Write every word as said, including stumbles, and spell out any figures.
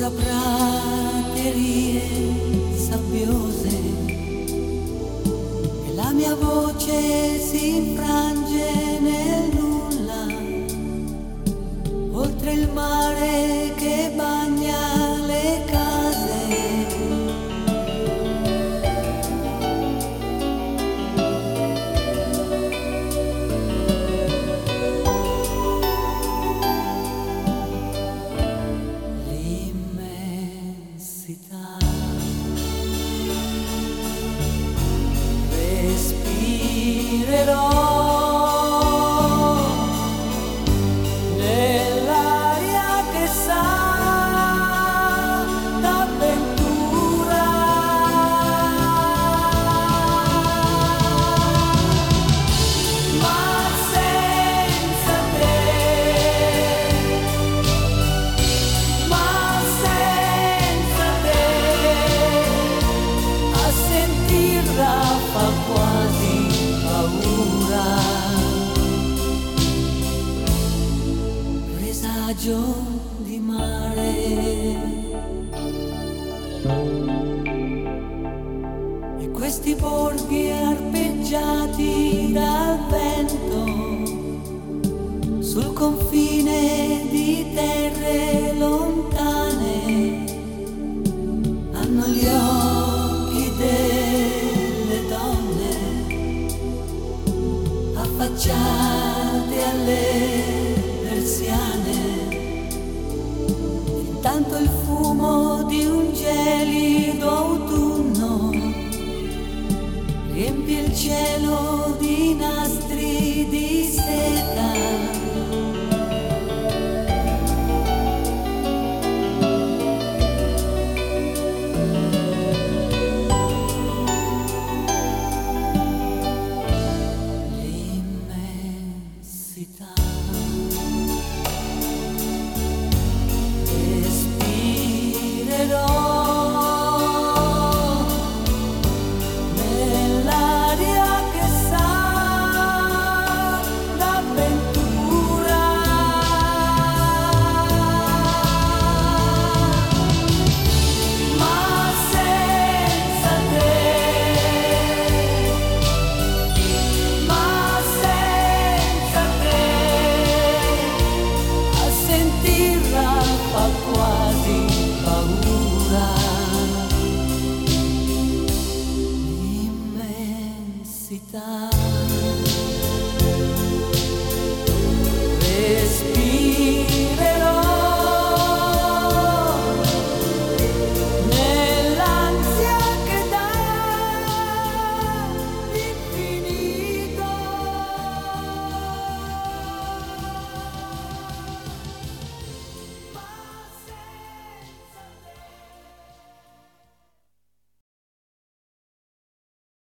sopra praterie sabbiose e la mia voce si infrange nel nulla, oltre il mare che bagna le case. Respirerò nell'aria che sa d'avventura, ma senza te, ma senza te, a sentirla fa quasi paura. Presagio di mare e questi borghi arpeggiati dal vento sul confine di terre lontane hanno gli occhi delle donne affacciate alle persiane. Intanto il fumo di un gelido autunno riempie il cielo di nastri di seta. Immensità.